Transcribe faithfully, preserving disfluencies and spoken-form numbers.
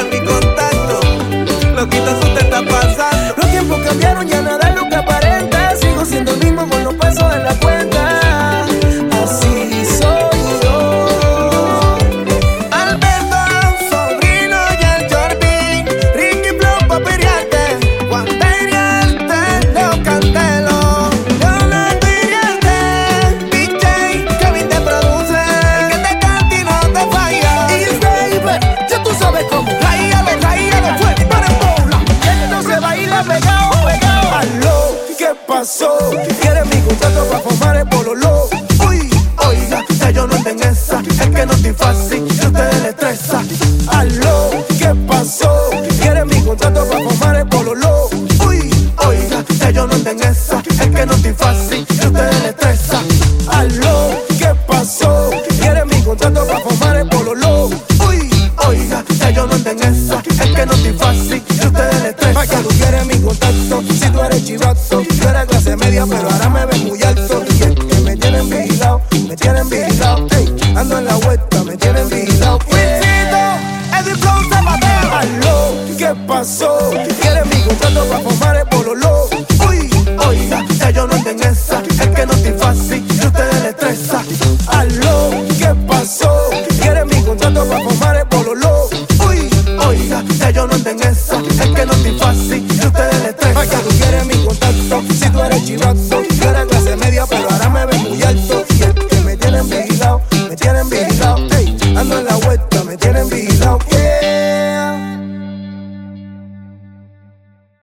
quiere mi contacto. Loquito, eso te está pasando. Los tiempos cambiaron, ya nada es lo que aparenta. Sigo siendo el mismo con los pesos en la cuenta. Así soy yo. Alberto, sobrino y el Jordi. Ricky Flow pa' pelearte. Juan Periarte, Leo Candelo. Leonardo Iriarte. D J, Kevin te produce. El que te canta y no te falla. Y baby, ya tú sabes cómo. Ráyalo, ráyalo, fuerte para el bola. Esto se baila pegado, pegado. Aló, ¿qué pasó? ¿Quieres mi contrato para formar el pololo? Uy, oiga, ya yo no ando en esa. Es que no estoy fácil y ustedes le estresa. Aló, ¿qué pasó? ¿Quieres mi contrato para formar el pololo? Uy, oiga, ya yo no ando en esa. Es que no estoy fácil y ustedes le estresa. Aló, ¿qué pasó? ¿Quieres mi contrato para formar el pololo? Uy, oiga, ya yo no ando en esa. Es que no estoy fácil y ustedes le Para que estresa. tú quieres mi contacto, si tú eres chivato, tú eres clase media, pero ahora me ves muy alto. Y es que me tienen vigilado, me tienen vigilado. Ey, ando en la vuelta, me tienen vigilado. Luisito, Eddie Flow Zapatero. Aló, ¿qué pasó? ¿Quieres mi contrato para formar el pololo? Uy, oiga, ya yo no ando en esa. Es que no estoy fácil y ustedes le estresa. Aló, ¿qué pasó? ¿Quieres mi contrato para formar el pololo? Uy, oiga, ya yo no ando en esa. Es que no estoy fácil y ustedes le Para que estresa. tú quieres mi contacto, si tú eres chivato,